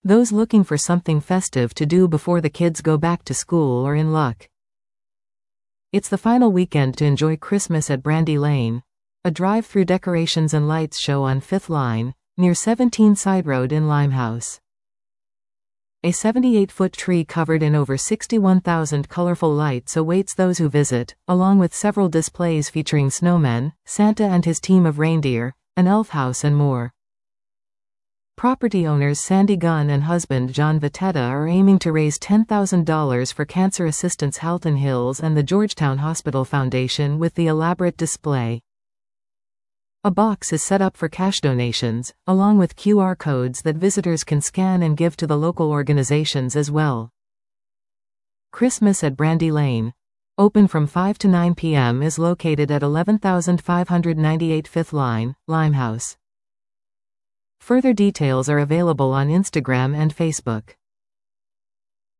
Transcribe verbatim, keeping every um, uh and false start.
Those looking for something festive to do before the kids go back to school are in luck. It's the final weekend to enjoy Christmas at Brandy Lane, a drive-through decorations and lights show on Fifth Line, near seventeen Side Road in Limehouse. A seventy-eight foot tree covered in over sixty-one thousand colorful lights awaits those who visit, along with several displays featuring snowmen, Santa and his team of reindeer, an elf house and more. Property owners Sandy Gunn and husband John Vitetta are aiming to raise ten thousand dollars for Cancer Assistance Halton Hills and the Georgetown Hospital Foundation with the elaborate display. A box is set up for cash donations, along with Q R codes that visitors can scan and give to the local organizations as well. Christmas at Brandy Lane, open from five to nine p m, is located at eleven thousand five hundred ninety-eight Fifth Line, Limehouse. Further details are available on Instagram and Facebook.